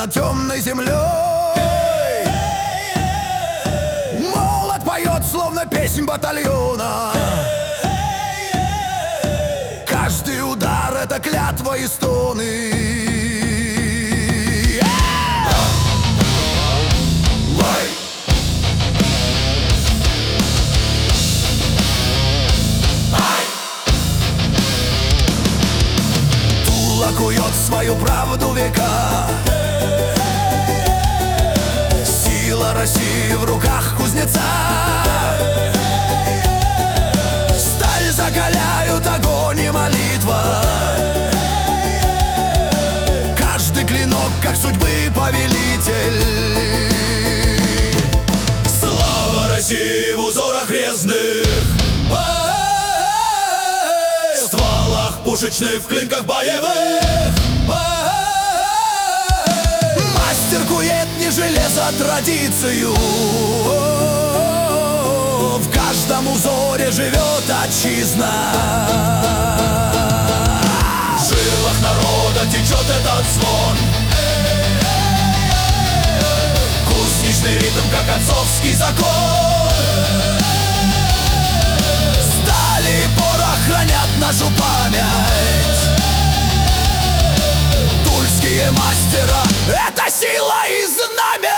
над темной землей. Молот поет, словно песнь батальона. Каждый удар — это клятва и стоны. Тула кует свою правду века. Сила России в руках кузнеца. Сталь закаляют огонь и молитва. Каждый клинок, как судьбы повелитель. Слава России в узорах резных, в стволах пушечных, в клинках боевых. Мастер кует не железо, а традицию. В каждом узоре живет отчизна. В жилах народа течет этот звон. Кузнечный ритм, как отцовский закон. Сталь и порох хранят нашу память. Тульские мастера — это сила и знамя.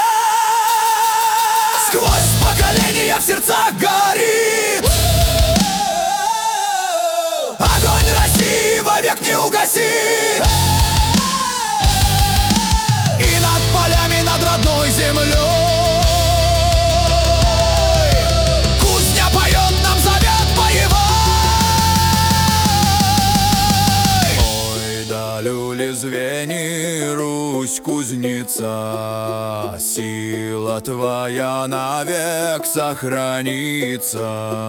Сквозь поколения в сердцах горит. Огонь России вовек не угасит. И над полями, над родной землей кузня поет нам завет боевой. Ой, да люли звени, Русь кузнеца, сила твоя навек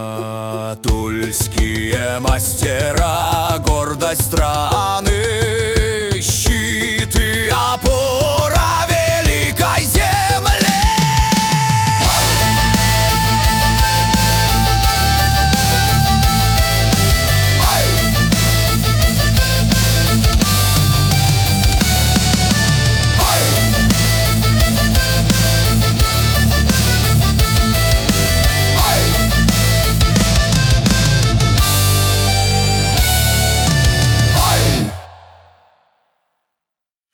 сохранится. Тульские мастера — гордость страны.